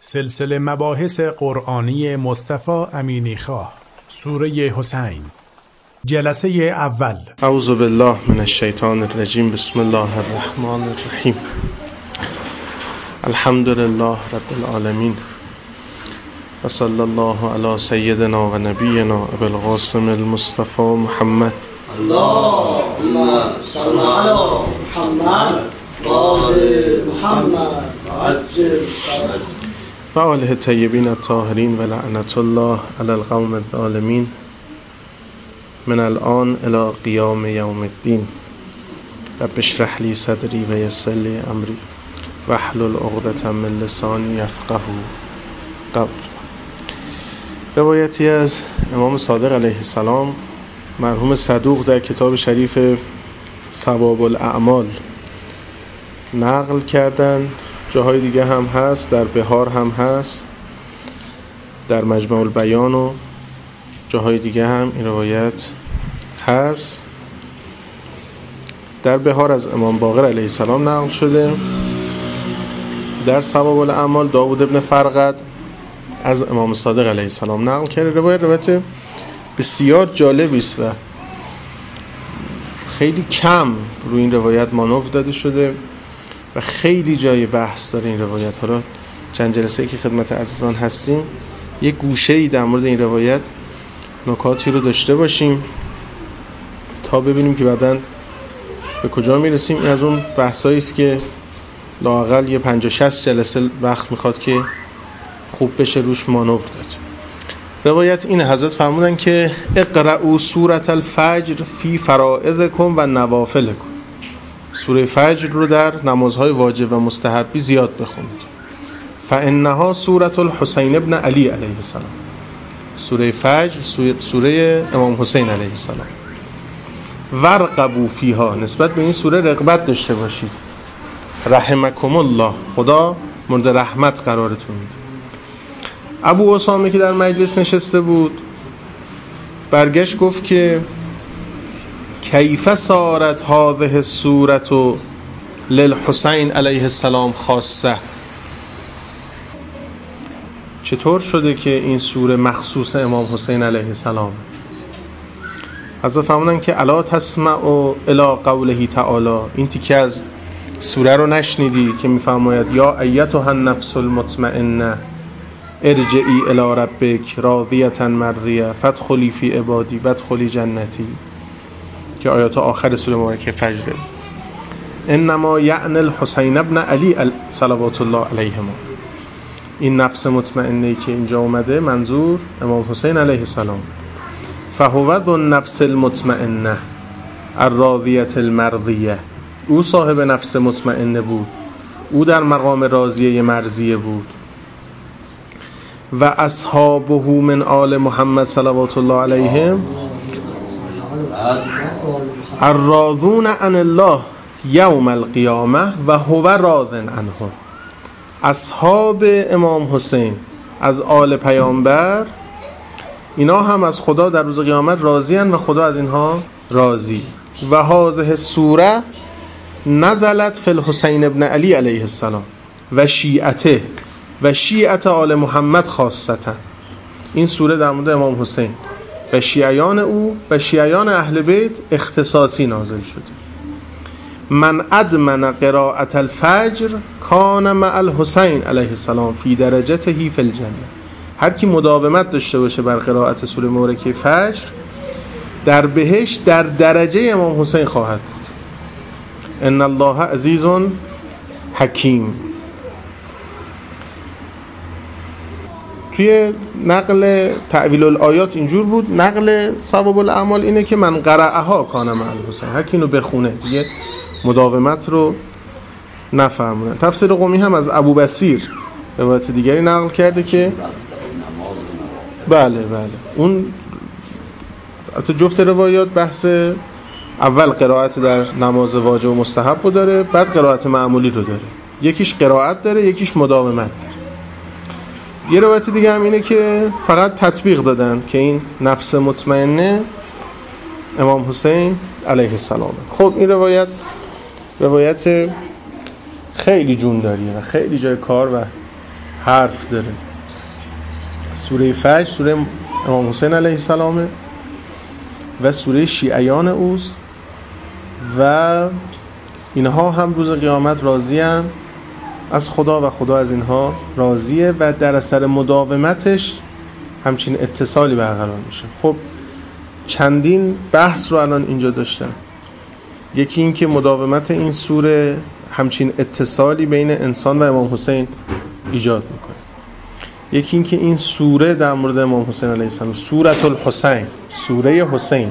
سلسله مباحث قرآنی مصطفی امینی خواه، سوره حسین، جلسه اول. اعوذ بالله من الشیطان الرجیم. بسم الله الرحمن الرحیم. الحمد لله رب العالمین و صلی الله علی سیدنا و نبینا ابی القاسم المصطفى محمد. اللهم صل علی محمد و آل محمد عجل و آله الطیبین الطاهرین و لعنت الله علی القوم الظالمین من الان الی قیام یوم الدین. رب اشرح لی صدری و یسر لی امری واحلل عقدة من لسانی یفقهوا قولی. روایتی از امام صادق علیه السلام مرحوم صدوق در کتاب شریف ثواب الاعمال نقل کردن. جاهای دیگه هم هست، در بهار هم هست، در مجمع البیان و جاهای دیگه هم این روایت هست. در بهار از امام باقر علیه السلام نقل شده. در ثواب الاعمال داوود ابن فرقد از امام صادق علیه السلام نقل کرده. روایت بسیار جالبی است و خیلی کم روی این روایت مانور داده شده و خیلی جای بحث داره این روایت. حالا چند جلسه‌ای که خدمت عزیزان هستیم یه گوشه‌ای در مورد این روایت نکاتی رو داشته باشیم تا ببینیم که بعداً به کجا میرسیم. این از اون بحثایی است که لااقل یه 50-60 جلسه وقت میخواد که خوب بشه روش مانور داد. روایت این حضرت فرمودن که اقرأوا سورة الفجر فی فرائضکم و نوافلکم. سوره فجر رو در نمازهای واجب و مستحبی زیاد بخونید. فانها سوره الحسین ابن علی علیه السلام. سوره فجر سوره امام حسین علیه السلام. ورقبوا فیها، نسبت به این سوره رغبت داشته باشید. رحمکم الله، خدا مورد رحمت قرارتون میده. ابو اسامه که در مجلس نشسته بود برگشت گفت که کیف صارت هذه السوره للحسین علیه السلام خاصه. چطور شده که این سوره مخصوص امام حسین علیه السلام؟ حضرت فرمودن که الا تسمع الی قوله تعالی. این تیکه از سوره رو نشنیدی که میفرماید یا ایتها النفس المطمئنه ارجعی الی ربک راضیة مرضیة فادخلی فی عبادی وادخلی جنتی، که آیات آخر سوره مبارکه فجر. انما یعنی الحسین ابن علی صلوات الله علیهما. این نفس مطمئنه که اینجا اومده منظور امام حسین علیه السلام. فهو ذو النفس المطمئنه الراضیة المرضیه. او صاحب نفس مطمئنه بود، او در مقام راضیه مرضیه بود. و اصحابه من آل محمد صلوات الله علیهم الراضون عن الله یوم القیامه و هو راض عنهم. اصحاب امام حسین از آل پیامبر اینا هم از خدا در روز قیامت راضی اند و خدا از اینها راضی. و هذه سوره نزلت فی الحسین ابن علی علیه السلام و شیعته و شیعت آل محمد خاصتا. این سوره در مورد امام حسین و شیعیان او و شیعیان اهل بیت اختصاصی نازل شده. من ادمن قراءة الفجر کان مع الحسین علیه السلام فی درجته فی الجنه. هر کی مداومت داشته باشه بر قرائت سوره مبارکه فجر در بهشت در درجه امام حسین خواهد بود. ان الله عزیز حکیم. توی نقل تعویل الآیات اینجور بود. نقل ثواب الاعمال اینه که من قرأها کان مع الحسین. هر کی اینو بخونه دیگه مداومت رو نفرمودن. تفسیر قمی هم از ابو بصیر روایت دیگری نقل کرده که بله اون جفت روایات بحث اول قرائت در نماز واجب و مستحب رو داره، بعد قرائت معمولی رو داره. یکیش قرائت داره، یکیش مداومت داره. یه روایت دیگه هم اینه که فقط تطبیق دادن که این نفس مطمئنه امام حسین علیه السلام. خب این روایت خیلی جون داریه و خیلی جای کار و حرف داره. سوره فجر سوره امام حسین علیه السلامه و سوره شیعیان اوست و اینها هم روز قیامت راضی‌اند از خدا و خدا از اینها راضیه و در اثر مداومتش همچین اتصالی برقرار میشه. خب چندین بحث رو الان اینجا داشتم. یکی این که مداومت این سوره همچین اتصالی بین انسان و امام حسین ایجاد میکنه. یکی این که این سوره در مورد امام حسین علیه السلام سورة الحسین، سوره حسین.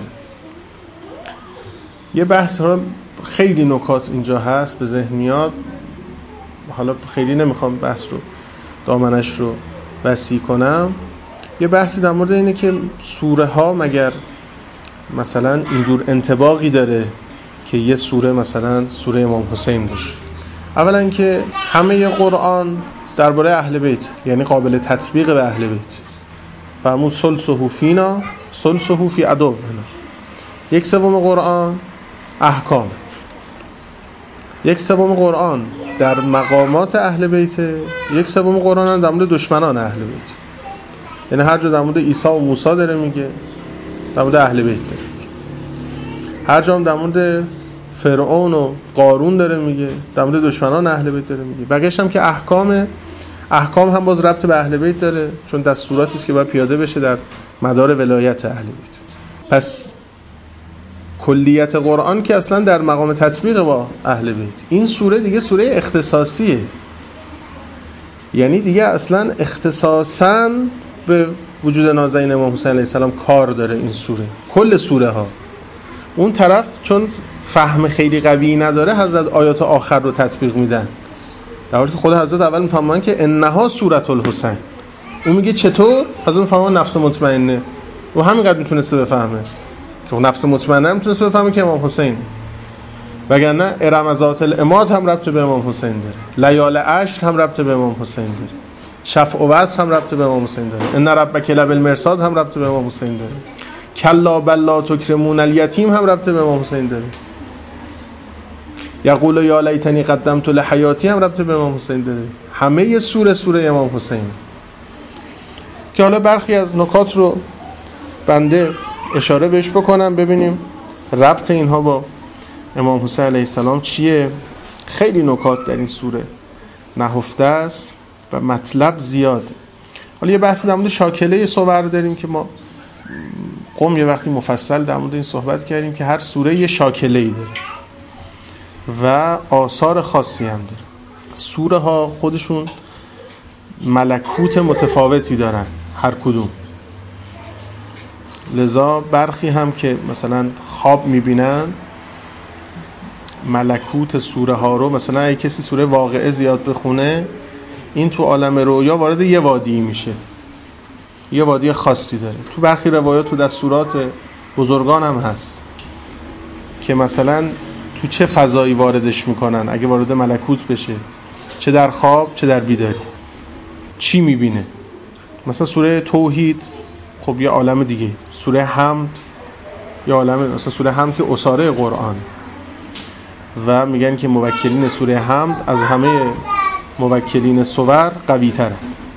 یه بحث ها خیلی نکات اینجا هست به ذهن میاد، حالا خیلی نمیخوام بحث رو دامنش رو وسیع کنم. یه بحثی در مورد اینه که سوره ها مگر مثلا اینجور انطباقی داره که یه سوره مثلا سوره امام حسین باشه؟ اولا که همه قرآن درباره اهل بیت، یعنی قابل تطبیق به اهل بیت. فرمود ثلثه فینا ثلثه فی عدونا. 1/3 قرآن احکام، 1/3 قرآن در مقامات اهل بیت، 1/3 قرآن هم در مورد دشمنان اهل بیت. یعنی هر جا در مورد عیسی و موسی داره میگه در مورد اهل بیت داره میگه. هر جا هم در مورد فرعون و قارون داره میگه در مورد دشمنان اهل بیت داره میگه. بقیه‌اش هم که احکام هم باز ربط به اهل بیت داره، چون دستوراتی است که باید پیاده بشه در مدار ولایت اهل بیت. پس کلیت قرآن که اصلا در مقام تطبیق با اهل بیت. این سوره دیگه سوره اختصاصیه، یعنی دیگه اصلا اختصاصاً به وجود نازنین امام حسین علیه السلام کار داره این سوره. کل سوره ها اون طرف چون فهم خیلی قوی نداره حضرت آیات آخر رو تطبیق میدن، در حالی که خود حضرت اول میفهمن که انها سورة الحسین. اون میگه چطور؟ حضرت میفهمن نفس مطمئنه و همینقدر میتونسته بفهمه که نفس مطمئنه میتونسته بفهمه که امام حسین، وگرنه ارم ذات العماد هم ربط به امام حسین داره، لیال عشر هم ربط به امام حسین داره، شفع و وتر هم ربط به امام حسین داره، ان ربک لبالمرصاد هم ربط به امام حسین داره، کلا بل لا تکرمون الیتیم هم ربط به امام حسین داره، یقول یا لیتنی قدمت لحیاتی هم ربط به امام حسین داره. همه سوره امام حسین. که حالا برخی از نکات رو بنده اشاره بهش بکنم ببینیم ربط اینها با امام حسین علیه السلام چیه. خیلی نکات در این سوره نهفته است و مطلب زیاد. حالا یه بحثی در مورد شاکله سور داریم که ما قم یه وقتی مفصل در مورد این صحبت کردیم که هر سوره یه شاکله‌ای داره و آثار خاصی هم داره. سوره ها خودشون ملکوت متفاوتی دارن هر کدوم، لذا برخی هم که مثلا خواب میبینن ملکوت سوره ها رو، مثلا اگه کسی سوره واقعه زیاد بخونه این تو عالم رویا وارد یه وادی میشه، یه وادی خاصی داره. تو برخی روایات تو دستورات بزرگان هم هست که مثلا تو چه فضایی واردش میکنن اگه وارد ملکوت بشه، چه در خواب چه در بیداری، چی میبینه. مثلا سوره توحید خب یه عالم دیگه، سوره حمد یه عالم، مثلا سوره حمد که اساره قرآن و میگن که موکلین سوره حمد از همه موکلین سور قوی تره،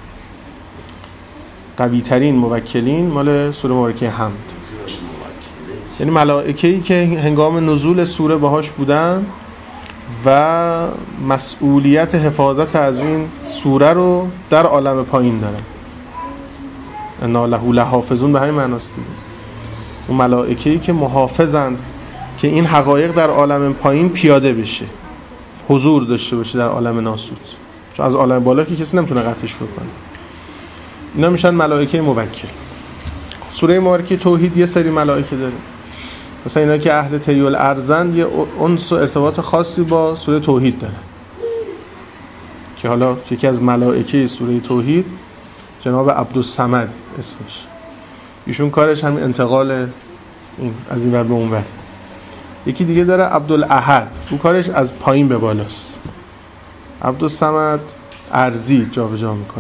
قوی ترین موکلین مال سوره مبارکه حمد، یعنی ملائکه‌ای که هنگام نزول سوره باهاش بودن و مسئولیت حفاظت از این سوره رو در عالم پایین دارن. انا له لحافظون به همین معناست. اون ملائکه‌ای که محافظن که این حقایق در عالم پایین پیاده بشه، حضور داشته باشه در عالم ناسوت، چون از عالم بالا که کسی نمیتونه قطعش بکنه. اینا میشن ملائکه موکل. سوره مبارکه توحید یه سری ملائکه داره، مثلا اینا که اهل طی الارضن یه انس و ارتباط خاصی با سوره توحید داره که حالا یکی از ملائکه سوره توحید جناب عبدالصمد اسمش، ایشون کارش همین انتقال این از این ور به اون ور. یکی دیگه داره عبدالاحد، اون کارش از پایین به بالاست. عبدالصمد ارضی جابجا میکنه،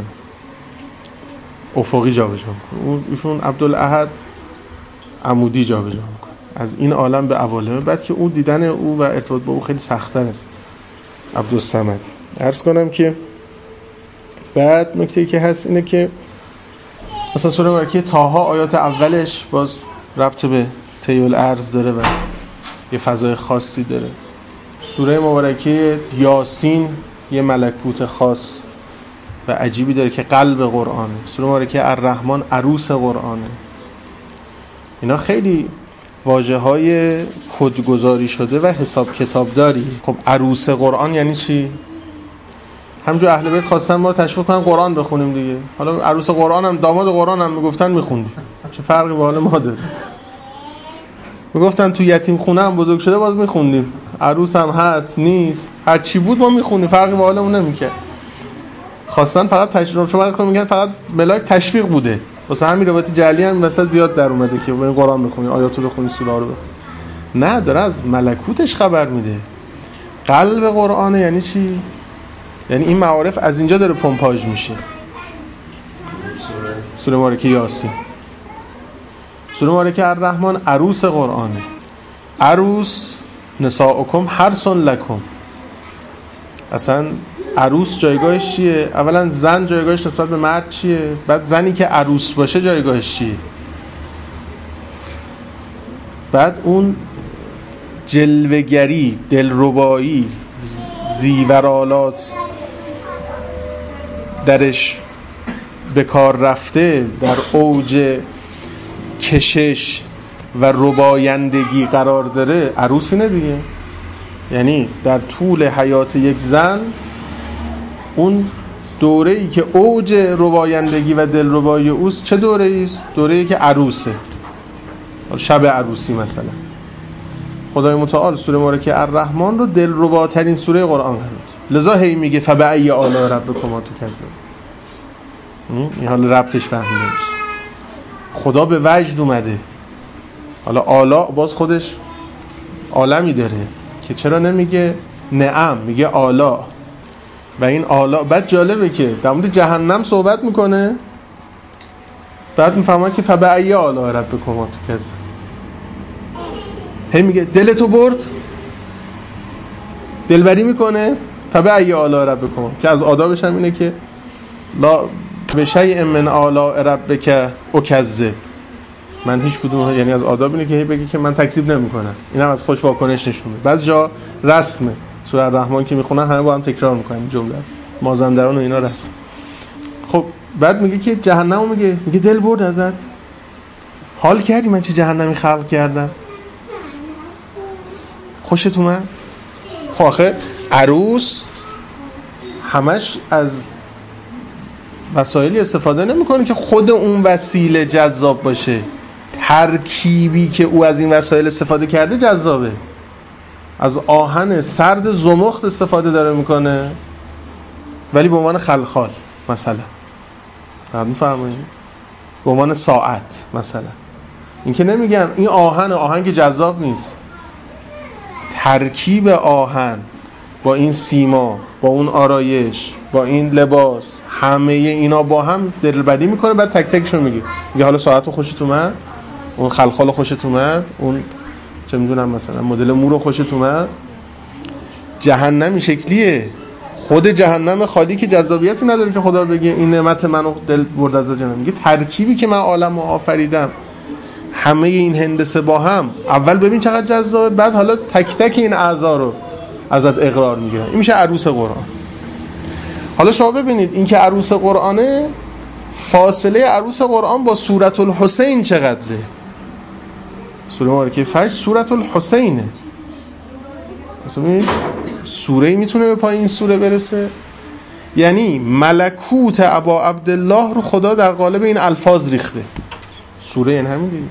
افقی جابجا میکنه. ایشون عبدالاحد عمودی جابجا میکنه، از این عالم به عوالم بعد، که اون دیدن او و ارتباط با او خیلی سخت‌تر است. عبدالصمد عرض کنم که بعد نکته‌ای که هست اینه که مثلا سوره مبارکه طه آیات اولش باز ربط به طی الارض داره و یه فضای خاصی داره. سوره مبارکه یاسین یه ملکوت خاص و عجیبی داره که قلب قرآنه. سوره مبارکه الرحمن عروس قرآنه. اینا خیلی واژه‌های کدگذاری شده و حساب کتابداری. خب عروس قرآن یعنی چی؟ همونجور اهل بیت خواستن ما رو تشویق کنن قرآن بخونیم دیگه. حالا عروس قرآن هم داماد قرآن هم میگفتن میخوندیم، چه فرقی با حال ما داره؟ میگفتن تو یتیم خونه هم بزرگ شده باز میخوندیم، عروس هم هست نیست هر چی بود ما میخونیم، فرقی با حالمون نمیکرد. خواستن فقط تشویق شما کنن، میگن فقط ملاک تشویق بوده. واسه همین روایت جعلی هم مثلا زیاد در اومده که بریم قرآن بخونیم، آیاتو بخونیم، سوره رو بخونیم. نه، داره از ملکوتش خبر میده. قلب قرآن یعنی چی؟ یعنی این معارف از اینجا داره پمپاژ میشه. سوره مبارکه یاسین، سوره مبارکه الرحمن عروس قرآنه. عروس نساؤکم حرث لکم. اصلا عروس جایگاهش چیه؟ اولا زن جایگاهش نسبت به مرد چیه؟ بعد زنی که عروس باشه جایگاهش چیه؟ بعد اون جلوه‌گری، دلربایی، زیورالات درش به کار رفته، در اوج کشش و ربایندگی قرار داره، عروس اینه دیگه. یعنی در طول حیات یک زن اون دوره‌ای که اوج ربایندگی و دلربایی اوست چه دوره‌ای است؟ دوره‌ای که عروسه، شب عروسی مثلا. خدای متعال سوره مبارکه الرحمن رو دلرباترین سوره قرآن قرار داد. لذا هی میگه فبأی آلاء ربکما تکذبان. این حال ربطش فهمیده میشه. خدا به وجد اومده. حالا آلاء باز خودش عالمی داره که چرا نمیگه نعم، میگه آلاء. و این آلاء بعد جالبه که در مورد جهنم صحبت میکنه، بعد میفهمه که فبأی آلاء ربکما تکذبان. هی میگه دلتو برد، دلبری میکنه، فبأی آلاء ربکما، که از آدابش هم اینه که لا بشیء من آلاء ربک اکذب. من هیچ کدوم، یعنی از آداب اینه که هی بگه که من تکذیب نمیکنم. اینم از خوش واکنش نشونه. بعضی جا رسمه، سوره الرحمن که میخونن همه با هم تکرار میکنن این جمله، مازندران و اینا رسم. خب بعد میگه که جهنمو میگه دل برد ازت، حال کردی من چه جهنمی خلق کردم، خوشت اومد؟ خب آخه عروس همش از وسایلی استفاده نمیکنه که خود اون وسیله جذاب باشه، ترکیبی که او از این وسایل استفاده کرده جذابه. از آهن سرد زمخت استفاده داره میکنه ولی به عنوان خلخال مثلا، میفرمایید؟ به عنوان ساعت مثلا. این که نمیگم این آهن که جذاب نیست، ترکیب آهن با این سیما، با اون آرایش، با این لباس، همه اینا با هم دلبری میکنه. بعد تک تکشون میگه حالا ساعت رو خوشت اومد، اون خلخال خوشت اومد، اون چه میدونم مثلا مدل مو رو خوشت اومد. جهنم شکلیه، خود جهنم خالی که جذابیتی نداره که خدا بگه این نعمت منو دل برد از جهنم. میگه ترکیبی که من عالمو آفریدم، همه این هندسه با هم، اول ببین چقدر جذابه، بعد حالا تک تک این اعضا رو ازت اقرار میگیرن. این میشه عروس قرآن. حالا شما ببینید این که عروس قرآنه، فاصله عروس قرآن با سورة الحسین چقدره؟ سوره مبارکه فجر سورة الحسینه. مثلا سوره‌ای میتونه به پای این سوره برسه؟ یعنی ملکوت ابا عبدالله رو خدا در قالب این الفاظ ریخته. سوره این همین دیگه.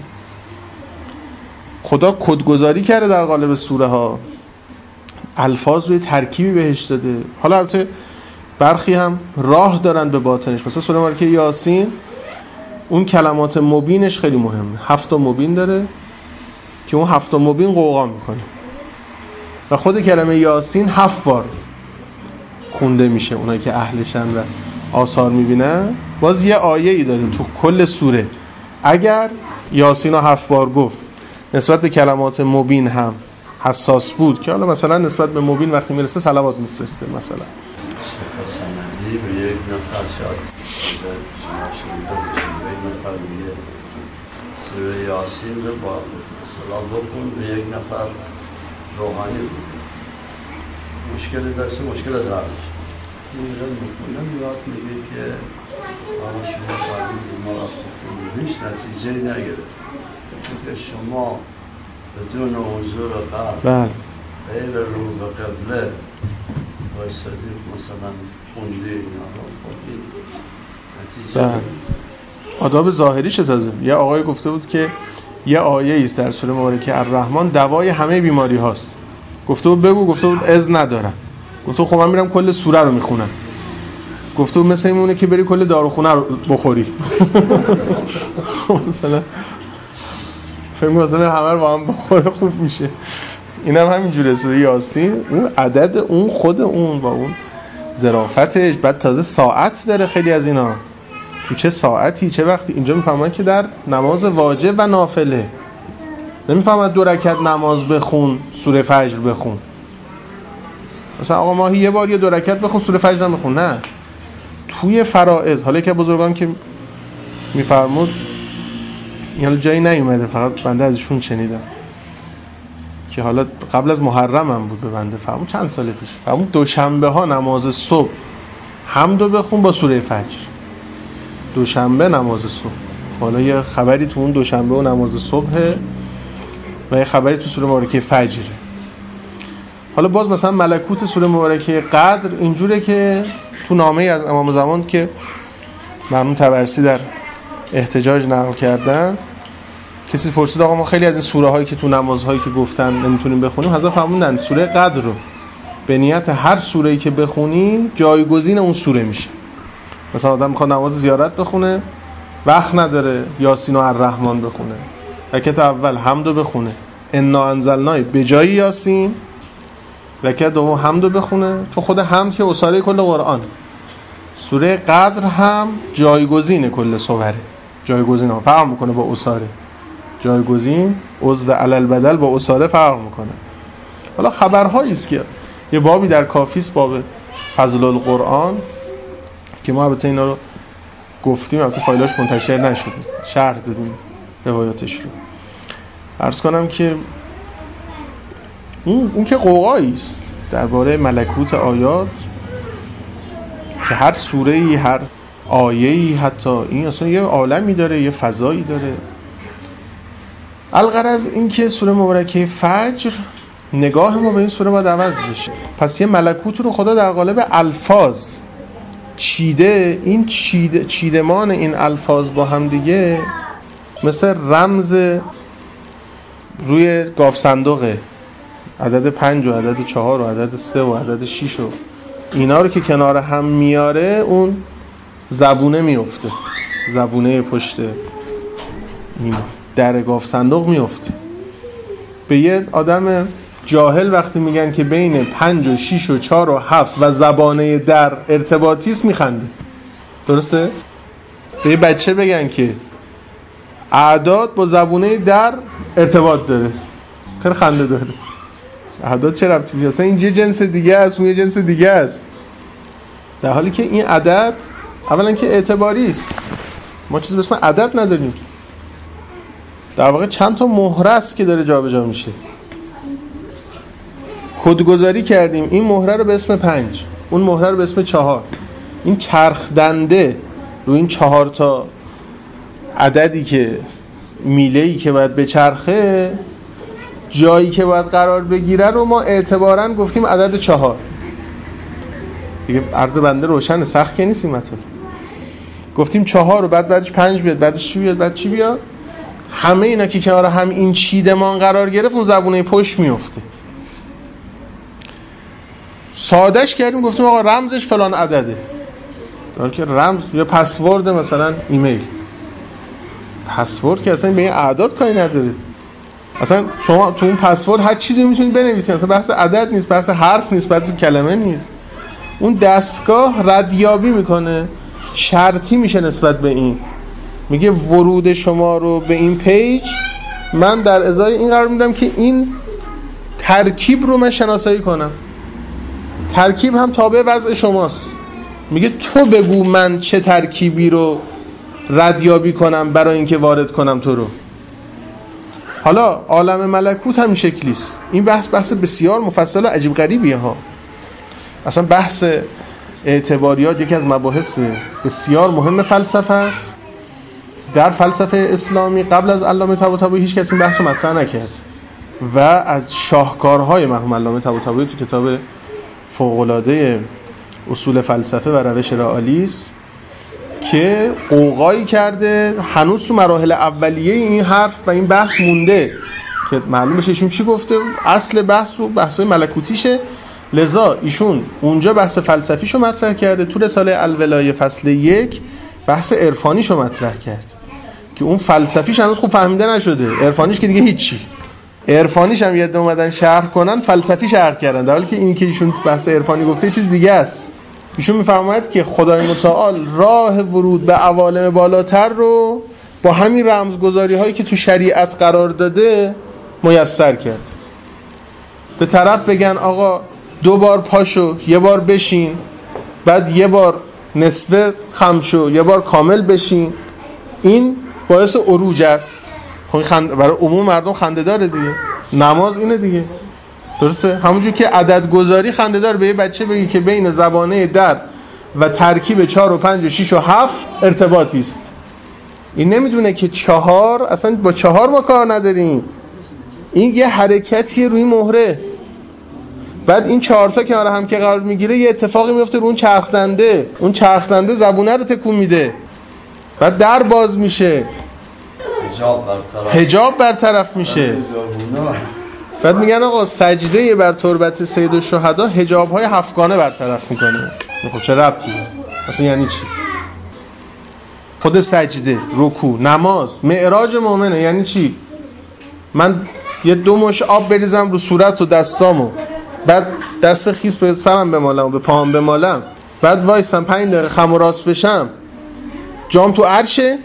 خدا کدگذاری کرده در قالب سوره ها، الفاظ روی ترکیبی بهش داده. حالا البته برخی هم راه دارن به باطنش. مثلا سوره مبارکه یاسین اون کلمات مبینش خیلی مهمه. 7 مبین داره که اون 7 مبین قوقا میکنه و خود کلمه یاسین 7 بار خونده میشه. اونایی که اهلشن و آثار میبینن، باز یه آیه‌ای داره تو کل سوره. اگر یاسین رو 7 بار گفت، نسبت به کلمات مبین هم حساس بود که حالا مثلا نسبت به مبین وقتی میرسه صلوات میفرسته مثلا. بدی به یک نفر شاید شما شنیده باشید به یک نفر میگه سوره یاسین رو با اصطلاح بکن به یک نفر روحانی بودی مشکلی داشته مشکل دارش میگه میخونم یاد میگه که آقا شما فرمودید ما رفتیم هیچ نتیجه نگرفتیم که شما بدون حضور قلب غیر رو به قبله وایسادید مثلا خوندی اینا رو خودید نتیجه آداب ظاهریشه. تازه یه آقای گفته بود که یه آیه ایست در سوره مبارکه الرحمن دوای همه بیماری هاست. گفته بود بگو، گفته بود از ندارم. گفته بود خب من میرم کل سوره رو میخونم. گفته بود مثل اینونه که بری کل داروخونه رو بخوری. مثلا فکر مثلا همه رو با هم بخوره خوب میشه. اینم همینجوره. سوره یاسین اون عدد اون خود اون با اون ظرافتش، بعد تازه ساعت داره خیلی از اینا. تو چه ساعتی چه وقتی اینجا میفهمن که در نماز واجب و نافله. نمیفهمن 2 رکعت نماز بخون سوره فجر بخون. مثلا آقا ماهی یه بار یه 2 رکعت بخون سوره فجر نمیخون. نه، توی فرائض. حالا که بزرگان که میفرمود یعنی جایی نیومده، فقط بنده ازشون شنیدم که حالا قبل از محرم هم بود به بنده فرمود چند سال پیش، فرمود دوشنبه ها نماز صبح حمدو بخون با سوره فجر. دوشنبه نماز صبح. حالا یه خبری تو اون دوشنبه و نماز صبح و یه خبری تو سوره مبارکه فجر. حالا باز مثلا ملکوت سوره مبارکه قدر اینجوره که تو نامه از امام زمان که مرحوم طبرسی در احتجاج نقل کردن، کسی پرسید آقا ما خیلی از این سوره هایی که تو نمازهایی که گفتن نمیتونیم بخونیم، حضرت فرمودن سوره قدر رو به نیت هر سوره‌ای که بخونی جایگزین اون سوره میشه. مثلا آدم میخواد نماز زیارت بخونه وقت نداره یاسین و الرحمن بخونه، رکعت اول حمدو بخونه انا انزلناه به جای یاسین، رکعت دوم حمدو بخونه چون خود حمد که اساره کل قرآن. سوره قدر هم جایگزین کل سوره، جایگزین هم فرق میکنه با اساره. جایگزین عضو علل بدل با اساره فرق میکنه. حالا خبرهایی است که یه بابی در کافیست، باب فضل القرآن، که ما البته اینا رو گفتیم، البته فایلاش منتشر نشده، شرح دادیم روایاتش رو. عرض کنم که اون که قوقایی است درباره ملکوت آیات که هر سوره‌ای هر آیه‌ای حتی این اصلا یه عالمی داره، یه فضایی داره. الغرض این که سوره مبارکه فجر نگاه ما به این سوره باید عوض بشه. پس یه ملکوت رو خدا در قالب الفاظ چیده. این چیدمان این الفاظ با هم دیگه مثل رمز روی گاف صندوقه، عدد 5 و عدد 4 و عدد 3 و عدد 6 و اینا رو که کنار هم میاره اون زبونه میفته، زبونه پشت این در گاف صندوق میفته. به یه آدم جاهل وقتی میگن که بین 5 و 6 و 4 و 7 و زبانه در ارتباطیست میخنده. درسته؟ به یه بچه بگن که اعداد با زبونه در ارتباط داره، خیلی خنده داره. اعداد چه ربطی داره؟ اصلا این یه جنس دیگه است، اون یه جنس دیگه است. در حالی که این عدد اولا که اعتباری است، ما چیزی به اسم عدد نداریم. در واقع چند تا مهره است که داره جابجا میشه. کدگذاری کردیم این مهره رو به اسم 5، اون مهره رو به اسم 4. این چرخ دنده رو این 4 تا عددی که میله‌ای که باید بچرخه، جایی که باید قرار بگیره رو ما اعتباراً گفتیم عدد 4. دیگه عرض بنده روشن، سخت که نیست این مطلب. گفتیم 4 رو بعدش 5 بیاد، بعدش چی بیاد، بعد چی بیاد. همه اینا که کنار هم این چیدمان قرار گرفت اون زبونه پشت میفته. سادهش کردیم گفتیم آقا رمزش فلان عدده. در که رمز یا پسورد مثلا ایمیل، پسورد که اصلا به این اعداد کاری نداره. اصلا شما تو اون پسورد هر چیزی میتونید بنویسید، اصلا بحث عدد نیست، بحث حرف نیست، بحث کلمه نیست. اون دستگاه ردیابی میکنه، شرطی میشه نسبت به این، میگه ورود شما رو به این پیج من در ازای این قرار میدم که این ترکیب رو من شناسایی کنم. ترکیب هم تابع وضع شماست. میگه تو بگو من چه ترکیبی رو ردیابی کنم برای اینکه وارد کنم تو رو. حالا عالم ملکوت هم شکلیست. این بحث بسیار مفصل و عجیب غریبیه ها. اصلا بحث اعتباریات یکی از مباحث بسیار مهم فلسفه است. در فلسفه اسلامی قبل از علامه طباطبایی هیچ کسی این بحث رو مطرح نکرد و از شاهکارهای مرحوم علامه طباطبایی تو کتاب فوق‌العاده اصول فلسفه و روش رئالیسم که قوقایی کرده هنوز تو مراحل اولیه این حرف و این بحث مونده که معلوم بشه ایشون چی گفته. اصل بحث و بحث‌های ملکوتیشه، لذا ایشون اونجا بحث فلسفیشو مطرح کرده، تو رساله الولایه فصل 1 بحث عرفانیشو مطرح کرد که اون فلسفیش هنوز خوب فهمیده نشده، عرفانیش که دیگه هیچی. عرفانیش هم یه اومدن شرح کنن، فلسفی شرح کردن، در حالی که این که ایشون بحث عرفانی گفته چیز دیگه است. ایشون میفهمد که خدای متعال راه ورود به عوالم بالاتر رو با همین رمزگذاری هایی که تو شریعت قرار داده میسر کرد. به طرف بگن آقا 2 بار پاشو، 1 بار بشین، بعد 1 بار نصف خم شو، 1 بار کامل بشین، این باعث عروج است. برای عموم مردم خنده داره دیگه. نماز اینه دیگه، درسته؟ همونجور که عدد گذاری خنده داره به یه بچه بگی که بین زبانه در و ترکیب 4 و 5 و 6 و 7 ارتباطی است. این نمیدونه که 4 اصلا با 4 ما کار نداریم، این یه حرکتیه روی مهره. بعد این 4 تا کنار هم که قرار میگیره یه اتفاقی میفته رو اون چرخ دنده، اون چرخ دنده زبونه رو تکون میده، بعد در باز میشه، حجاب برطرف میشه. بعد میگن آقا سجده بر تربت سید الشهدا حجاب‌های 7گانه برطرف میکنه. خب چه ربطی اصلا؟ یعنی چی؟ خود سجده، رکوع، نماز، معراج مؤمنه یعنی چی؟ من یه 2 مش آب بریزم رو صورت و دستامو، بعد دست خیس به سرم بمالم و به پاهم بمالم، بعد وایسم 5 دقیقه خم و راست بشم، جام تو عرشه،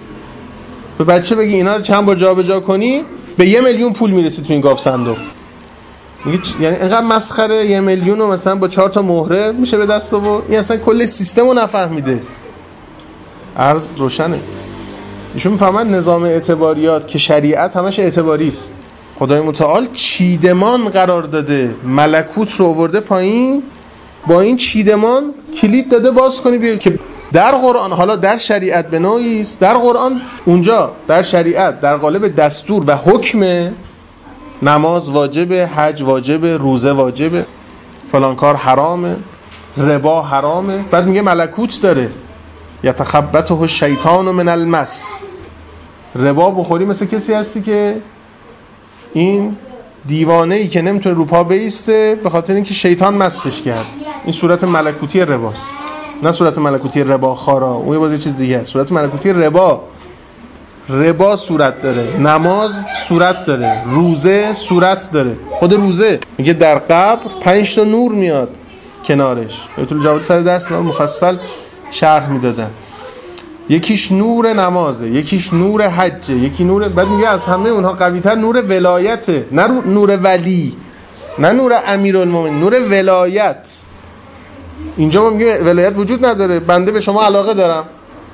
به بچه بگی اینا رو چند بار جابجا کنی به 1 میلیون پول میرسی تو این گاف صندوق. یعنی اینقدر مسخره 1 میلیون رو مثلا با 4 تا مهره میشه به دست آورد؟ این اصلا کل سیستم رو نفهمیده. عرض روشنه. ایشون میفهمن نظام اعتباریات که شریعت همش اعتباری است. خدای متعال چیدمان قرار داده، ملکوت رو آورده پایین، با این چیدمان کلید داده باز کنی بیا. که در قرآن، حالا در شریعت به نوعی است، در قرآن اونجا در شریعت در قالب دستور و حکم نماز واجبه، حج واجبه، روزه واجبه، فلان کار حرامه، ربا حرامه. بعد میگه ملکوت داره، یتخبطه الشیطان من المس. ربا بخوری مثل کسی هستی که این دیوانه‌ای که نمیتونه رو پا بیسته به خاطر اینکه شیطان مستش کرد. این صورت ملکوتی رباست، نه صورت ملکوتی ربا خارا، اون یه باز یه چیز دیگه است. صورت ملکوتی ربا صورت داره، نماز صورت داره، روزه صورت داره. خود روزه میگه در قبر 5 تا نور میاد کنارش. بهتون جواب سر درس مفصل شرح میدادن. یکیش نور نمازه، یکیش نور حجه، یکی نور، بعد میگه از همه اونها قوی‌تر نور ولایته، نه نور ولی، نه نور امیرالمومنین، نور ولایت. اینجا ما میگیم ولایت وجود نداره، بنده به شما علاقه دارم،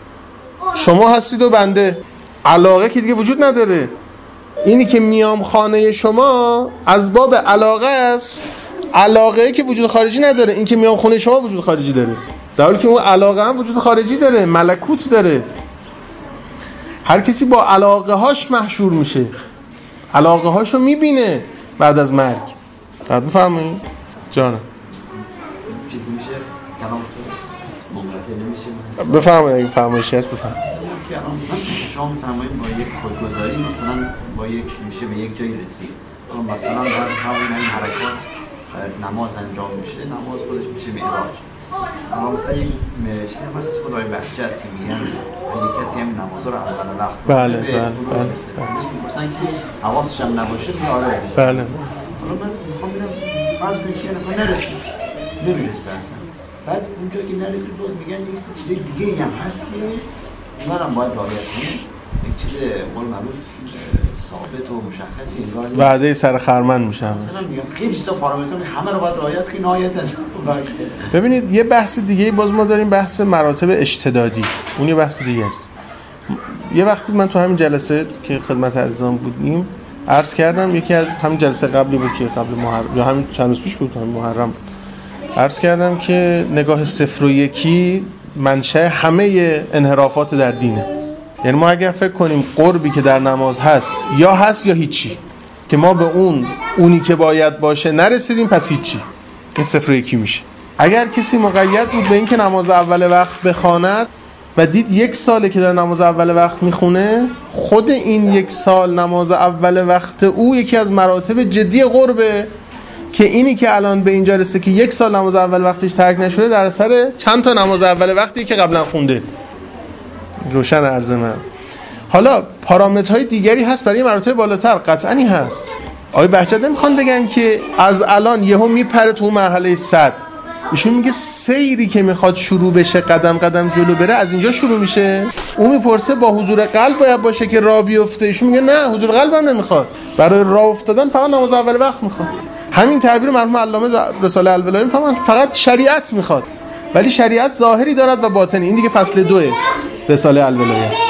شما هستید و بنده، علاقه که دیگه وجود نداره. اینی که میام خانه شما از باب علاقه است، علاقه که وجود خارجی نداره. این که میام خونه شما وجود خارجی داره، در حالی که اون علاقه هم وجود خارجی داره، ملکوت داره. هر کسی با علاقه هاش محشور میشه، علاقه هاشو میبینه بعد از مرگ. بعد بفرمایید جانم. چیز نمیشه کلام منقطع نمیشه. بفرمایید اگه فرمایشی هست بفرمایید. که الان شما میفرمایید با یک کدگذاری مثلا با یک میشه به یک جایی رسید. مثلا در همین حرکات نماز انجام میشه، نماز خودش میشه معراج. اما مثلا یک چیزی هم هست از خدای بهجت که میگن اگه کسی همین نماز رو اول وقت بله ازش میپرسن که حواسش هم نباشه میاره. بله. حالا من میخوام بگم فرض کنید که نفر نرسید، نمیرسه اصلا. بعد اونجا که نرسید باز میگن یک چیز دیگه هم هست که اونا هم باید رعایت کنیم. چیز قول معروف ثابت و مشخصی انگار وعده سر خرمن میشم. مثلا میگم خیلی چیزا پارامتر همه رو باید رعایت کنی نهایت ببینید یه بحث دیگه باز ما داریم، بحث مراتب اجتهادی، اون یه بحث دیگه است. یه وقتی من تو همین جلسه که خدمت عزیزان بودیم عرض کردم، یکی از همین جلسه قبلی بود که قبل محرم یا همین چند روز پیش بود، همین محرم بود، عرض کردم که نگاه صفر و یکی منشأ همه انحرافات در دینه. یعنی ما اگر فکر کنیم قربی که در نماز هست یا هیچی، که ما به اونی که باید باشه نرسیدیم، پس هیچی، این صفر و یکی میشه. اگر کسی مقید بود به این که نماز اول وقت بخواند و دید 1 ساله که در نماز اول وقت میخونه، خود این 1 سال نماز اول وقت او یکی از مراتب جدی قربه، که اینی که الان به اینجا رسه که 1 سال نماز اول وقتش ترک نشده در اثر چند تا نماز اول وقتی که قبلا خونده. روشن عرض من. حالا پارامترهای دیگری هست برای مراتب بالاتر، قطعاً هست. آقای بهجت نمیخوان بگن که از الان یهو میپره تو مرحله 100. ایشون میگه سیری که میخواد شروع بشه، قدم قدم جلو بره، از اینجا شروع میشه. اون میپرسه با حضور قلب باید باشه که راه بیفته. ایشون میگه نه، حضور قلب هم نمیخواد، برای راه افتادن فقط نماز اول وقت میخواد. همین تعبیر مرحوم علامه رساله الولایه میفهمن، فقط شریعت میخواد، ولی شریعت ظاهری دارد و باطنی. این دیگه فصل 2 رساله الولایه است.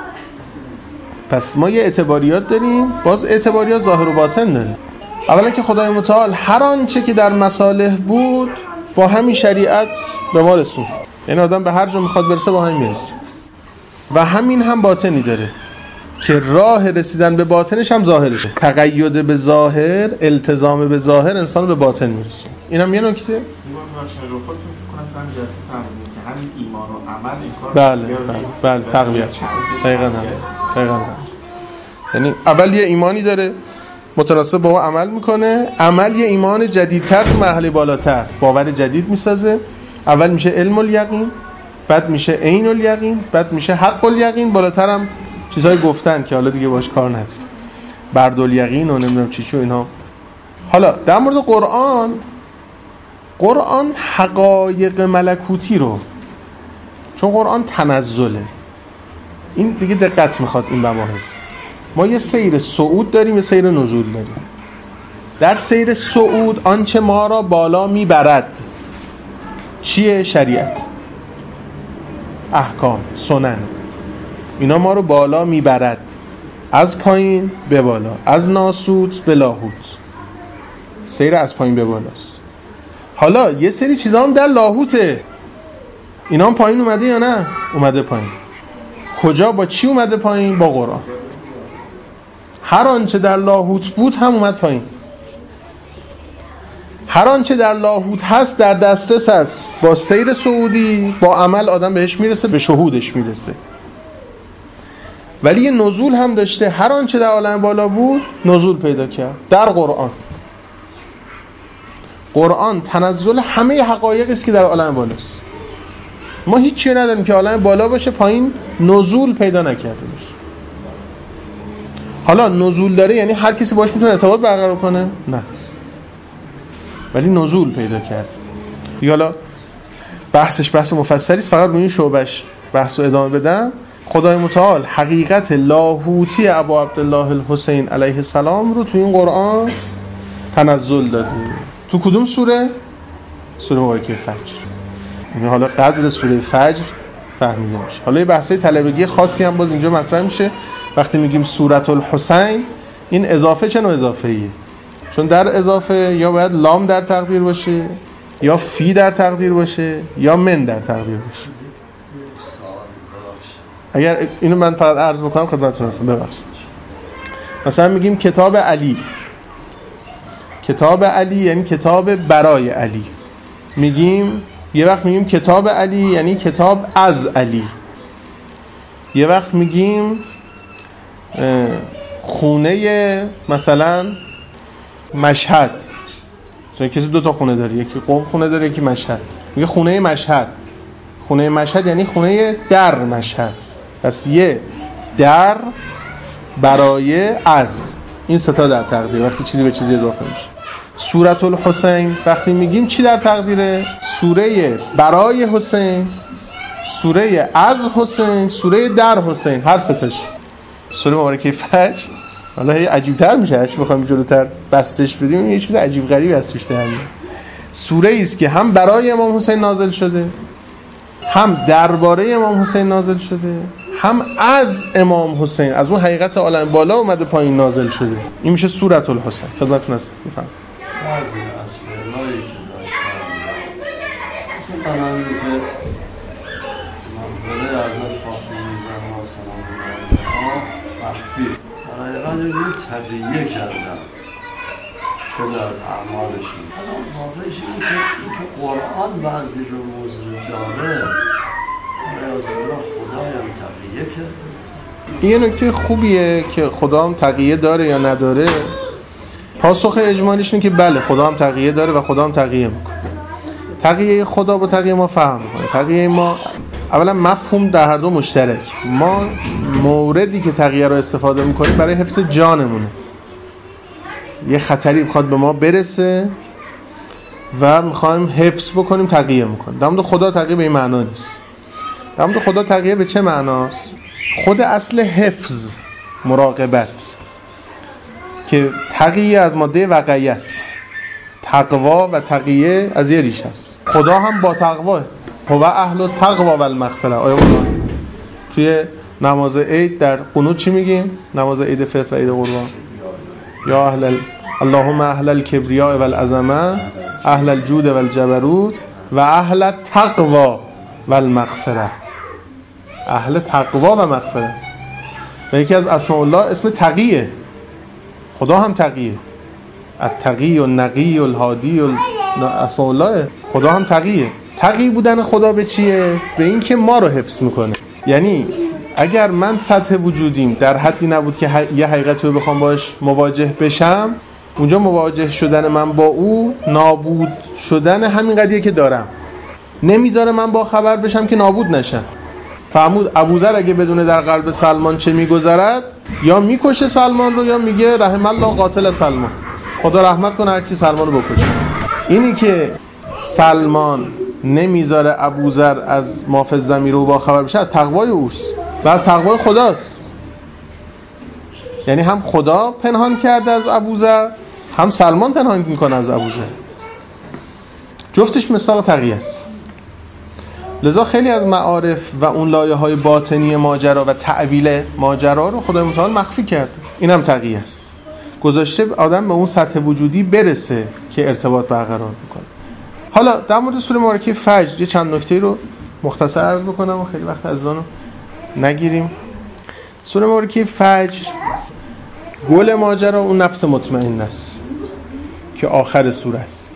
پس ما یه اعتباریات داریم، باز اعتباریات ظاهر و باطن داریم. اولا که خدای متعال هر آنچه که در مصالح بود با همین شریعت به ما رسون. یعنی آدم به هر جا میخواد برسه با همین میرسه. و همین هم باطنی داره که راه رسیدن به باطنش هم ظاهرشه. تقید به ظاهر، التزام به ظاهر انسان به باطن میرسه. اینم یه نکته. خودتون فکر کنم جلسه فهمیدید که همین ایمان و عمل این کار بله تقویت. دقیقاً. یعنی اول یه ایمانی داره متناسب با اون عمل میکنه، عمل یه ایمان جدیدتر تو مرحله بالاتر باور جدید میسازه. اول میشه علم الیقین، بعد میشه عین الیقین، بعد میشه حق الیقین، بالاتر هم چیزای گفتن که حالا دیگه باش کار نداره، برد الیقین و نمیدونم چی اینا. حالا در مورد قرآن حقایق ملکوتی رو، چون قرآن تنزله، این دیگه دقت میخواد این مباحث. ما یه سیر صعود داریم، یه سیر نزول داریم. در سیر صعود آنچه ما را بالا میبرد چیه؟ شریعت، احکام، سنن. اینا ما رو بالا میبرد، از پایین به بالا، از ناسوت به لاهوت. سیر از پایین به بالاست. حالا یه سری چیزا هم در لاهوته، اینا هم پایین اومده یا نه؟ اومده پایین. کجا؟ با چی اومده پایین؟ با قرآن. هر آنچه در لاهوت بود هم اومد پایین. هر آنچه در لاهوت هست در دسترس هست. با سیر صعودی، با عمل آدم بهش میرسه، به شهودش میرسه. ولی یه نزول هم داشته. هر آنچه در عالم بالا بود نزول پیدا کرد در قرآن. قرآن تنزل همه حقایقی است که در عالم بالاست. ما هیچی نداریم که عالم بالا باشه پایین نزول پیدا نکرده باشه. حالا نزول داره یعنی هر کسی باش میتونه ارتباط برقرار کنه؟ نه، ولی نزول پیدا کرد. حالا بحث مفصلی است، فقط روی این شعبش بحث رو ادامه بدم. خدای متعال حقیقت لاهوتی ابا عبدالله الحسین علیه السلام رو تو این قرآن تنزل داده. تو کدوم سوره؟ سوره مبارکه فجر. یعنی حالا قدر سوره فجر فهمیده میشه. حالا یه بحثای طلبگی خاصی هم باز اینجا مطرح میشه. وقتی میگیم سورة الحسین، این اضافه چه نوع اضافه‌ایه؟ چون در اضافه یا باید لام در تقدیر باشه، یا فی در تقدیر باشه، یا من در تقدیر باشه. اگر اینو من فقط عرض بکنم خدمتتون هستم، ببخشید. مثلا میگیم کتاب علی. کتاب علی یعنی کتاب برای علی. یه وقت میگیم کتاب علی یعنی کتاب از علی. یه وقت میگیم خونه مثلا مشهد. مثلا کسی 2 تا خونه داره، یکی قم خونه داره، یکی مشهد. میگه خونه مشهد. خونه مشهد یعنی خونه در مشهد. پس یه در برای از، این 3 تا در تقدیر وقتی چیزی به چیزی اضافه میشه. سورة الحسین وقتی میگیم چی در تقدیره؟ سوره برای حسین، سوره از حسین، سوره در حسین، هر 3 تاش. سوره مبارکه فجر حالا هی عجیب‌تر میشه، هرچی بخوایم جلوتر بستش بدیم یه چیز عجیب غریبی از توش در میاد. سوره ای است که هم برای امام حسین نازل شده، هم درباره امام حسین نازل شده، هم از امام حسین، از اون حقیقت عالم بالا اومده پایین نازل شده. این میشه سوره الحسین. خدمتتون هستم. بفرمایید. بعضی از فعلایی که داشتن مثلا همین که منظره حضرت فاطمه زهرا سلام الله علیها مخفی در حقیقت این تقیه کردن خیلی از اعمالشون. الان واقعش اینه که قرآن بعضی رموز رو داره، از الله خدایم تقیه کرده. یه نکته خوبیه که خدا هم تقیه داره یا نداره. پاسخ اجمالیش اینه که بله خدا هم تقیه داره و خدا هم تقیه میکنه. تقیه خدا با تقیه ما فرق میکنه. تقیه ما اولا مفهوم در هر دو مشترک. ما موردی که تقیه رو استفاده میکنیم برای حفظ جانمونه. یه خطری بخواد به ما برسه و میخوایم حفظ بکنیم تقیه میکنیم. در مورد خدا تقیه به این معنا نیست. در مورد خدا تقیه به چه معناست؟ خود اصل حفظ مراقبت که تقیه از ماده وقیه است. تقوا و تقیه از یه ریشه است. خدا هم با تقوا هو اهل التقوا و المغفره. آیا قرآن توی نماز عید در قنوت چی میگیم؟ نماز عید فطر و عید قربان یا اهل اللهم اهل الکبریاء و العظمه اهل الجود و الجبروت و اهل التقوا و المغفره. اهل تقوا و مغفره. و یکی از اسماء الله اسم تقیه. خدا هم تقیه. التقی و نقی و الهادی و اسماء الله. خدا هم تقیه. تقی بودن خدا به چیه؟ به این که ما رو حفظ میکنه. یعنی اگر من سطح وجودیم در حدی نبود که یه حقیقتی رو بخوام باش مواجه بشم، اونجا مواجه شدن من با او نابود شدن همین قضیه که دارم. نمیذاره من با خبر بشم که نابود نشم. فرمود ابوذر اگه بدونه در قلب سلمان چه میگذرد یا میکشه سلمان رو یا میگه رحم الله قاتل سلمان، خدا رحمت کنه هر کی سلمان رو بکشه. اینی که سلمان نمیذاره ابوذر از ما فی الضمیر رو با خبر بشه از تقوای اوست و از تقوای خداست. یعنی هم خدا پنهان کرده از ابوذر، هم سلمان پنهان میکنه از ابوذر. جفتش مثال تقیه است. لذا خیلی از معارف و اون لایه‌های باطنی ماجرا و تعویل ماجرا رو خدای متعال مخفی کرده. اینم تقیه است. گذاشته آدم به اون سطح وجودی برسه که ارتباط برقرار میکنه. حالا در مورد سوره مبارکه فجر یه چند نکته رو مختصر عرض بکنم و خیلی وقت از آن نگیریم. سوره مبارکه فجر گل ماجرا اون نفس مطمئن است که آخر سوره است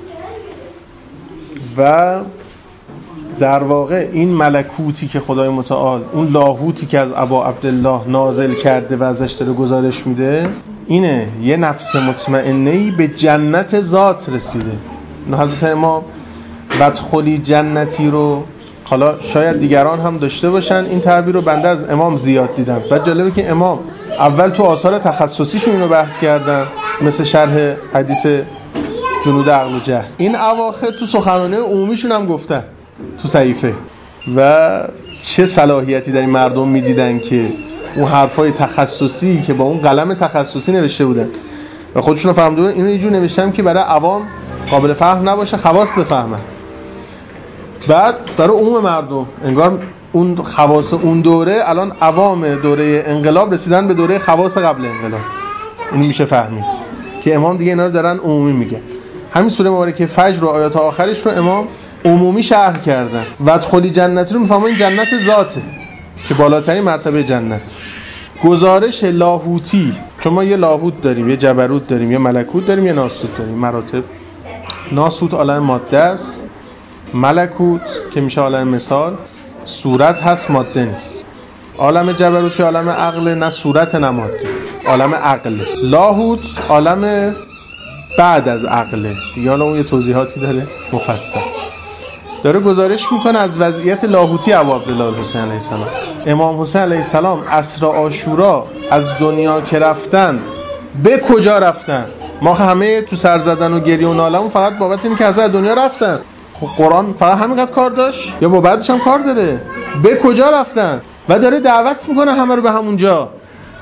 و در واقع این ملکوتی که خدای متعال، اون لاهوتی که از ابا عبدالله نازل کرده و ازش داره گزارش میده، اینه یه نفس مطمئنه‌ای به جنت ذات رسیده. حضرت امام بدخلی جنتی رو حالا شاید دیگران هم داشته باشن، این تعبیر رو بنده از امام زیاد دیدم. و جالبه که امام اول تو آثار تخصصیشون اینو بحث کردن، مثل شرح حدیث جنود عقل و جهل. این اواخر تو سخنرانی عمومیشون هم گفتن تو صحیفه. و چه صلاحیتی در این مردم میدیدن که اون حرفای تخصصی که با اون قلم تخصصی نوشته بودن و خودشون رو فهمیدن اینو یه جور نوشتن که برای عوام قابل فهم نباشه، خواص بفهمن. بعد برای عموم مردم انگار اون خواص اون دوره الان عوام دوره انقلاب رسیدن به دوره خواص قبل انقلاب. این میشه فهمید که امام دیگه اینا رو دارن عمومی میگن. همین سوره مبارکه فجر و آیات آخرش رو امام عمومی شرح کردن. ودخلی جنتی رو میفهمن این جنت ذاته که بالاترین مرتبه جنت. گزارش لاهوتی، چون ما یه لاهوت داریم، یه جبروت داریم، یه ملکوت داریم، یه ناسوت داریم. مراتب ناسوت عالم ماده است، ملکوت که میشه عالم مثال، صورت هست ماده نیست. عالم جبروت که عالم عقل، نه صورت نه ماده، عالم عقل. لاهوت عالم بعد از عقله دیگه، حالا اون یه توضیحاتی داره مفصل. داره گزارش میکنه از وضعیت لاهوتی ابا عبدالله الحسین علیه السلام. امام حسین علیه السلام عصر عاشورا از دنیا که رفتن به کجا رفتن؟ ما همه تو سر زدن و گریه و نالمون فقط بابت اینه که از دنیا رفتن. خب قرآن فقط همینقدر کار داشت یا با بعدش هم کار داره؟ به کجا رفتن؟ و داره دعوت میکنه همه رو به همونجا.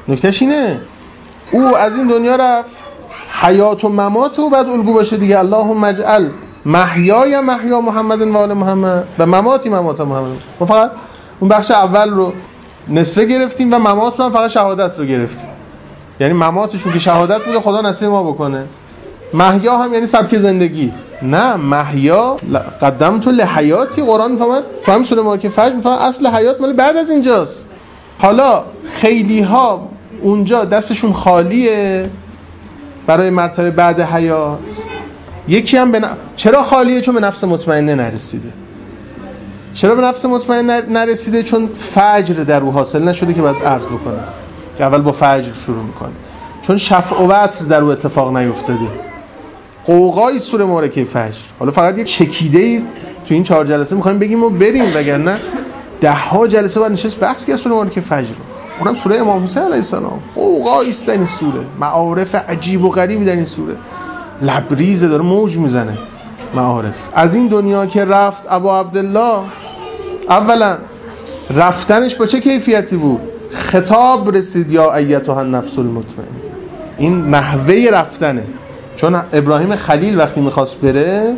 نکتهش اینه او از این دنیا رفت، حیات و ممات او بعد الگو باشه دیگه. اللهم اجعل محیای محیا محمد و آل محمد و مماتی ممات محمد. ما فقط اون بخش اول رو نصفه گرفتیم و ممات رو هم فقط شهادت رو گرفتیم، یعنی مماتشون که شهادت بوده خدا نصیب ما بکنه. محیا هم یعنی سبک زندگی. نه، محیا قدمت لحیاتی، قرآن میفهمد تو هم سوره مبارکه فجر میفهمد اصل حیات مال بعد از اینجاست. حالا خیلی ها اونجا دستشون خالیه برای مرتبه بعد حیات. یکی هم چرا خالیه؟ چون به نفس مطمئنه نرسیده. چرا به نفس مطمئنه نرسیده؟ چون فجر در او حاصل نشده که باید عرض بکنه، که اول با فجر شروع میکنه. چون شفع و وتر در او اتفاق نیفتاده. قوقای سوره مبارکه فجر. حالا فقط یک چکیده‌ای تو این 4 جلسه میخوایم بگیم و بریم، وگرنه 10 جلسه باید نشست بحث کنیم سوره مبارکه فجر رو. اونم سوره امام حسین علیه السلام. قوقایی است در این سوره، معارف عجیب و غریبی در این سوره، لبریزه، داره موج میزنه معارف. از این دنیا که رفت ابا عبدالله، اولا رفتنش با چه کیفیتی بود؟ خطاب رسید یا ایتها النفس المطمئنه. این نحوه رفتنه. چون ابراهیم خلیل وقتی میخواست بره،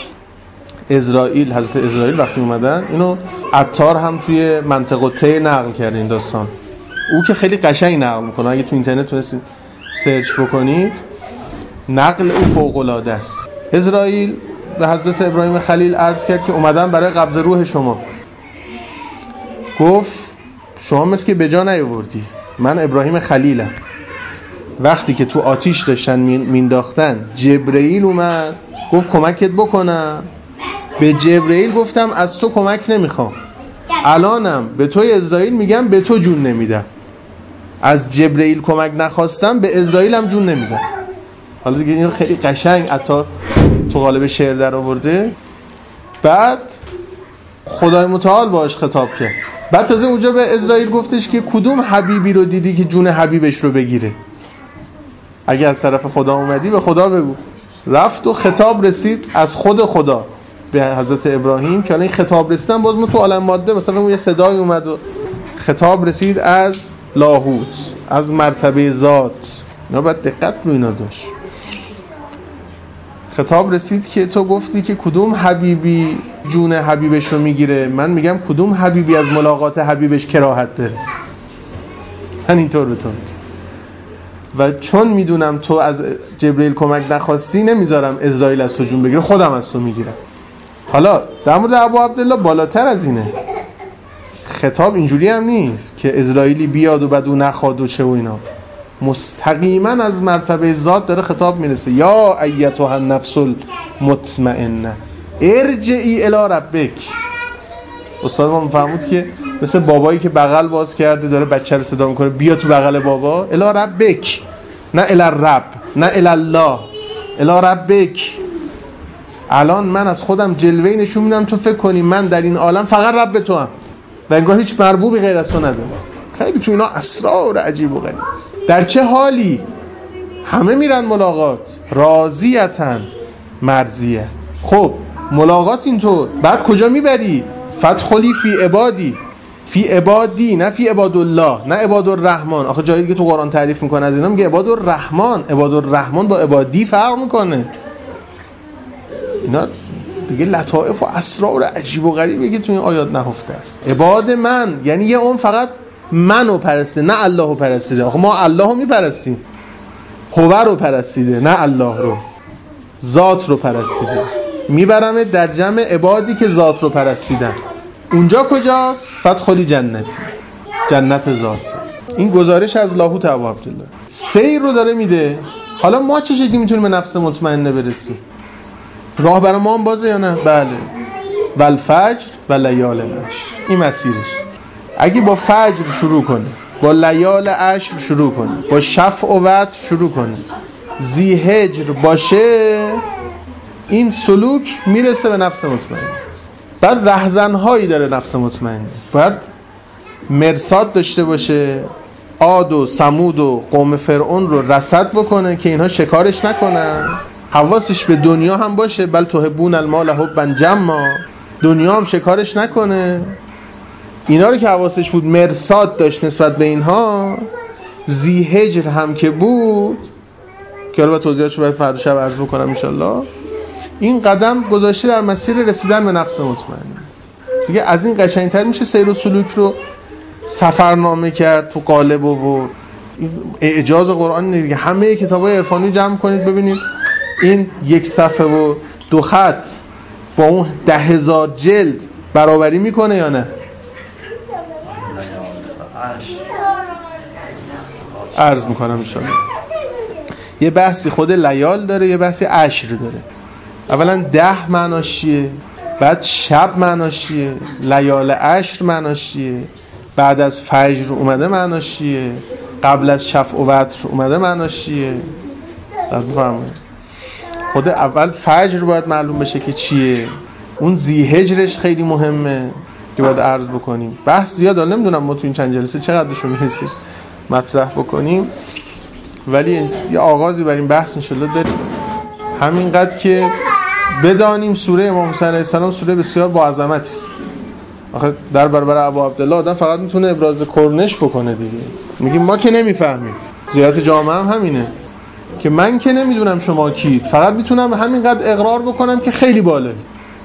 حضرت اسرائیل وقتی اومدن، اینو عطار هم توی منطقه ته نقل کرده این داستان. او که خیلی قشنگ نقل میکنه، اگه تو اینترنت تونستید سرچ بکنید، نقل او فوق العاده است. اسرائیل به حضرت ابراهیم خلیل عرض کرد که اومدم برای قبض روح شما. گفت شما مثل که به جا نیاوردی، من ابراهیم خلیلم. وقتی که تو آتیش داشتن مینداختن، جبرئیل اومد گفت کمکت بکنم. به جبرئیل گفتم از تو کمک نمیخوام، الانم به توی اسرائیل میگم به تو جون نمیدم. از جبرئیل کمک نخواستم، به اسرائیل هم جون نمیدم. حالا دیگه اینو خیلی قشنگ عطار تو قالب شعر در آورده. بعد خدای متعال باش خطاب کرد. بعد تازه اونجا به اسرائیل گفتش که کدوم حبیبی رو دیدی که جون حبیبش رو بگیره؟ اگه از طرف خدا اومدی به خدا بگو. رفت و خطاب رسید از خود خدا به حضرت ابراهیم، که الان این خطاب رسیدن باز ما تو عالم ماده مثلا اون یه صدای اومد و خطاب رسید از لاهوت، از مرتبه ذات. اینا باید دقت رو اینا داشت. خطاب رسید که تو گفتی که کدوم حبیبی جون حبیبش رو میگیره، من میگم کدوم حبیبی از ملاقات حبیبش کراهت داره. من اینطور به تو و چون میدونم تو از جبرئیل کمک نخواستی، نمیذارم اسرائیل از تو جون بگیره، خودم از تو میگیرم. حالا در مورد ابو عبدالله بالاتر از اینه. خطاب اینجوری هم نیست که اسرائیلی بیاد و بعد او نخواد و چه و اینا. مستقیما از مرتبه ذات داره خطاب میرسه. یا ایتها النفس المطمئنه ارجعی الی ربک. استاد ما میفهمود که مثل بابایی که بغل باز کرده داره بچه رو صدا میکنه بیا تو بغل بابا. الی ربک، نه الی رب، نه الی الله، الی ربک. الان من از خودم جلوه نشون میدم تو فکر کنی من در این عالم فقط رب تو هم و انگار هیچ مربوبی غیر از تو نداره. خیلی تو اینا اسرار عجیب و غریب است. در چه حالی؟ همه میرن ملاقات، راضیتن مرضیه. خب ملاقات اینطور، بعد کجا میبری؟ فدخلی فی عبادی، فی عبادی، نه فی عباد الله، نه عباد الرحمن. آخه جایی دیگه تو قرآن تعریف میکنه از اینا میگه عباد الرحمن. عباد الرحمن با عبادی فرق میکنه. اینا دیگه لطائف و اسرار عجیب و غریبی که تو این آیات نهفته است. عباد من یعنی یه اون فقط منو پرسته، نه الله رو پرستیده. آخه ما الله رو میپرستیم، هو رو پرستیده، نه الله رو، ذات رو پرستیده. میبرم در جمع عبادی که ذات رو پرستیدن. اونجا کجاست؟ فدخلی جنتی، جنت ذات. این گزارش از لاهوت ابو عبدالله. سیر رو داره میده. حالا ما چه شکلی میتونیم به نفس مطمئنه برسیم؟ راه برای ما هم بازه یا نه؟ بله. والفجر و لیال عشر، این مسیرش. اگه با فجر شروع کنه، با لیال عشر شروع کنه، با شفع و وتر شروع کنه، ذی هجر باشه، این سلوک میرسه به نفس مطمئنه. بعد رهزنهایی داره نفس مطمئنه. باید مرصاد داشته باشه، عاد و ثمود و قوم فرعون رو رصد بکنه که اینها شکارش نکنن. حواسش به دنیا هم باشه، بل تحبون المال حبا جما، دنیا هم شکارش نکنه. اینا رو که حواسش بود، مرصاد داشت نسبت به اینها، ذی‌هجر هم که بود که حالا با توضیحاتشو باید فردا شب عرض بکنم انشالله، این قدم گذاشته در مسیر رسیدن به نفس مطمئنه. دیگه از این قشنگتر میشه سیر و سلوک رو سفرنامه کرد تو قالب و اعجاز قرآن دیگه. همه کتابای عرفانی جمع کنید ببینید این 1 صفحه و 2 خط با اون 10,000 جلد برابری میکنه یا نه؟ عرض میکنم انشاءالله. یه بحثی خود لیال داره، یه بحثی عشر داره. اولا 10 معناش چیه، بعد شب معناش چیه، لیال عشر معناش چیه، بعد از فجر اومده معناش چیه، قبل از شفع و وتر اومده معناش چیه. بفرمایید. خود اول فجر باید معلوم بشه که چیه، اون ذی‌هجرش خیلی مهمه که باید عرض بکنیم. بحث زیاد داره، نمیدونم ما تو این چند جلسه چقدرشو میرسیم مطرح بکنیم، ولی یه آغازی بر این بحث انشالله داریم. همینقدر که بدانیم سوره امام حسین علیه السلام سوره بسیار با عظمتی است. آخه در برابر ابا عبدالله آدم فقط میتونه ابراز کرنش بکنه دیگه. میگیم ما که نمیفهمیم. زیارت جامعه هم همینه که من که نمیدونم شما کیید، فقط میتونم همینقدر اقرار بکنم که خیلی بالایی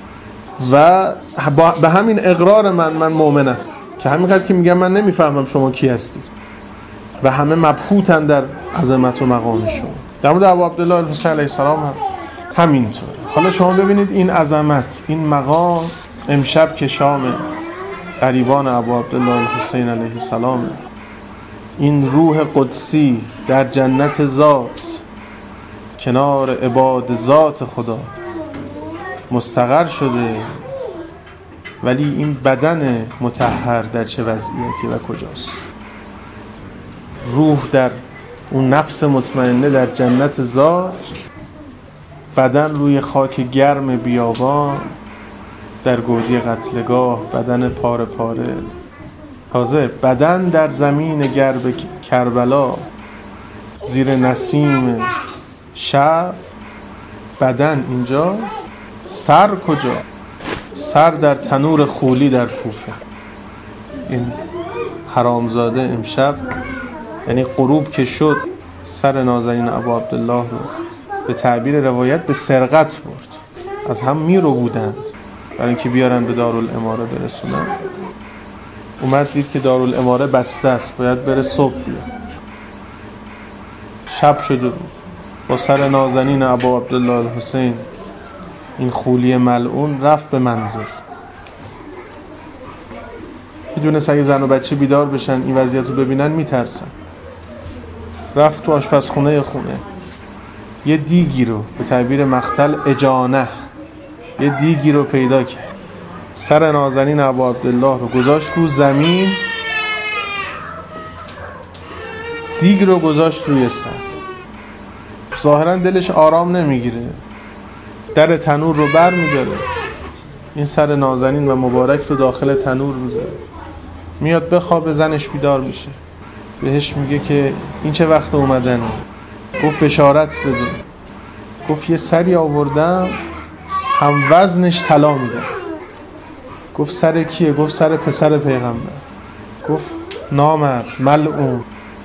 و به همین اقرار من مؤمنم که همینقدر که میگم من نمیفهمم شما کی هستید و همه مبهوتن در عظمت و مقام شما. در مورد ابو عبدالله الحسین علیه السلام هم همینطوره. حالا شما ببینید این عظمت، این مقام امشب که شام قریبان ابو عبدالله الحسین علیه السلام، این روح قدسی در جنت ذات کنار عباد ذات خدا مستقر شده، ولی این بدن مطهر در چه وضعیتی و کجاست؟ روح در اون نفس مطمئنه در جنت ذات، بدن روی خاک گرم بیابان در گودی قتلگاه، بدن پاره پاره. تازه بدن در زمین گرب کربلا زیر نسیم شب، بدن اینجا، سر کجا؟ سر در تنور خولی در کوفه. این حرامزاده امشب یعنی غروب که شد سر نازنین ابو عبدالله رو به تعبیر روایت به سرقت برد، از هم میرو بودند برای اینکه بیارن به دارالاماره برسونن. اومد دید که دارالاماره بسته است، باید بره صبح بیاد. شب شده بود، با سر نازنین ابو عبدالله الحسین این خولی ملعون رفت به منزل. میدونست اگه زن و بچه بیدار بشن این وضعیت رو ببینن میترسن. رفت تو آشپزخونه خونه، یه دیگی رو به تعبیر مقتل اجانه، یه دیگی رو پیدا کرد، سر نازنین ابو عبدالله رو گذاشت رو زمین، دیگ رو گذاشت روی سر. ظاهرا دلش آرام نمیگیره، در تنور رو بر میداره، این سر نازنین و مبارک رو داخل تنور میذاره. میاد بخوابه، زنش بیدار میشه، بهش میگه که این چه وقت اومدن؟ گفت بشارت بده. گفت یه سری آوردم هم وزنش طلا میده. گفت سر کیه؟ گفت سر پسر پیغمبر. گفت نامرد، ملعون.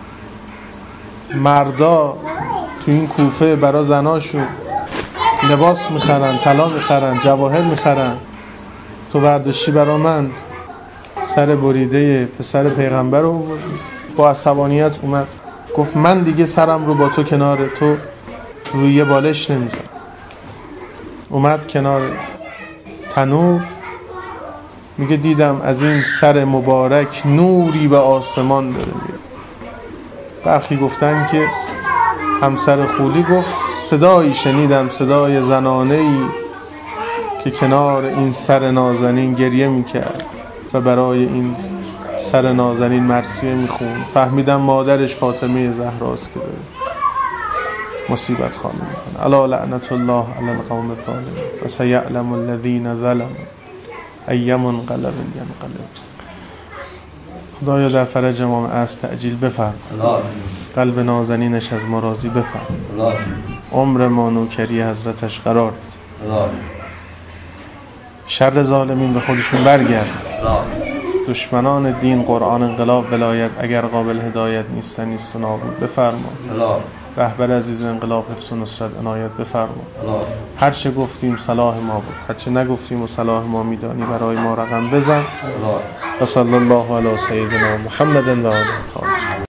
مردا تو این کوفه برا زناشون لباس میخرن، طلا میخرن، جواهر میخرن، تو برداشتی برا من سر بریده پسر پیغمبر رو آوردی. با عصبانیت اومد گفت من دیگه سرم رو با تو کنار تو روی یه بالش نمیذارم. اومد کنار تنور، میگه دیدم از این سر مبارک نوری به آسمان داره میاد. برخی گفتن که همسر خولی گفت صدایی شنیدم، صدای زنانه‌ای که کنار این سر نازنین گریه میکرد و برای این سر نازنین مرثیه میخوند. فهمیدم مادرش فاطمه زهراست که داره مصیبت خانه میکنه. الا لعنت الله علی القوم الظالمین و سیعلم الذین ظلموا ای منقلب ینقلب. خدایا در فرج امام عصر تعجیل بفرما، قلب نازنینش از ما راضی بفرما، عمر ما نوکری حضرتش قرار بده، شر ظالمین به خودشون برگرد، دشمنان دین قرآن انقلاب ولایت اگر قابل هدایت نیستن نیست و نابود بفرما. رهبر عزیز انقلاب حفظ و نصرت عنایت بفرما. هر چه گفتیم صلاح ما بود، هر چه نگفتیم و صلاح ما میدانی برای ما رقم بزن. و صلی الله علی سیدنا محمد و آله.